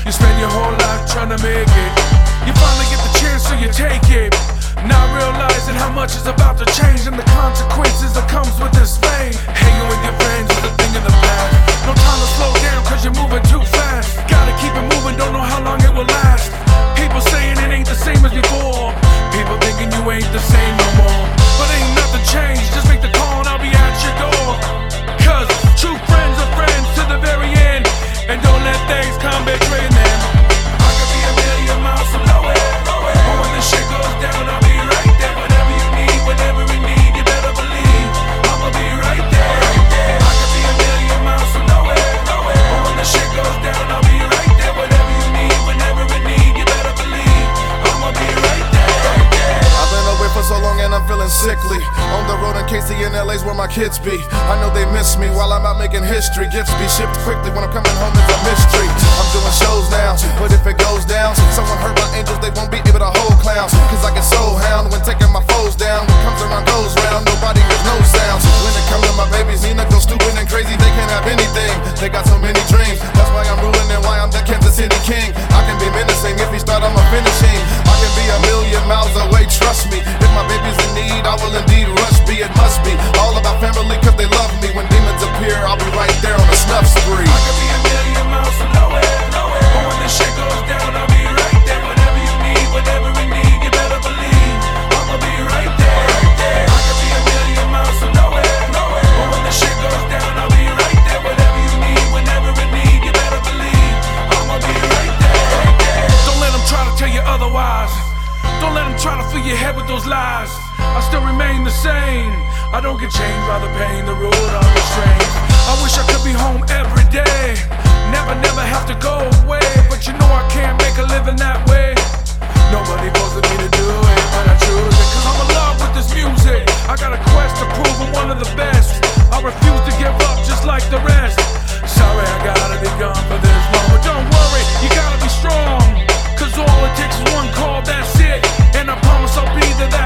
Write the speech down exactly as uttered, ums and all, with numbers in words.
You spend your whole life trying to make it. You finally get the chance, so you take it. Not realizing how much is about to change and the consequences that comes with this fame. Hanging with your friends is a thing of the past. No time to slow down cause you're moving too fast. Gotta keep it moving, don't know how long it will last. People saying it ain't the same as before. People thinking you ain't the same no more. But ain't nothing changed, just make the call and I'll be at your door. Cause true friends are friends to the very end. And don't let things come between them. I could be a million miles from nowhere, nowhere. But when the shit goes down, I'll be right there. Whatever you need, whatever we need, you better believe I'ma be right there, right there. I could be a million miles from nowhere, nowhere. But when the shit goes down, I'll be right there. Whatever you need, whenever we need, you better believe I'ma be right there, right there. I've been away for so long and I'm feeling sickly. On the road in K C and L A's where my kids be. I know they miss me while I'm out making history. Gifts be shipped quickly when I'm coming home, it's a mystery. I'm doing shows now, but if it goes down, someone hurt my angels, they won't be able to hold clowns. Cause I get so hound when taking my foes down. What comes around goes round, nobody has no sounds. When it comes to my babies, Nina go stupid and crazy, they can't have anything. They got so many dreams, that's why I'm ruling and why I'm the Kansas City king. I can be menacing, if he start I'ma finish him. I can be a million miles away, trust me. If my baby's in need, I will indeed rush be. It must be all about family cause they love me. When demons appear, I'll be right there on a snuff spree. I could be a million miles from nowhere, nowhere. But when the shit goes down, I'll be right there. Whatever you need, whatever we need, you better believe I'ma be right there, right there. I could be a million miles from nowhere, nowhere. But when the shit goes down, I'll be right there. Whatever you need, whenever we need, you better believe I'ma be right there, right there. Don't let them try to tell you otherwise. Don't let them try to fill your head with those lies. I still remain the same. I don't get changed by the pain, the road I'm restrained. I wish I could be home every day. Never, never have to go away. But you know I can't make a living that way. Nobody forced me to do it, but I choose it. Cause I'm in love with this music. I got a quest to prove I'm one of the best. I refuse to give up just like the rest. Sorry I gotta be gone for this long, but don't worry, you gotta be strong. Cause all it takes is one call, that's it. And I promise I'll be there that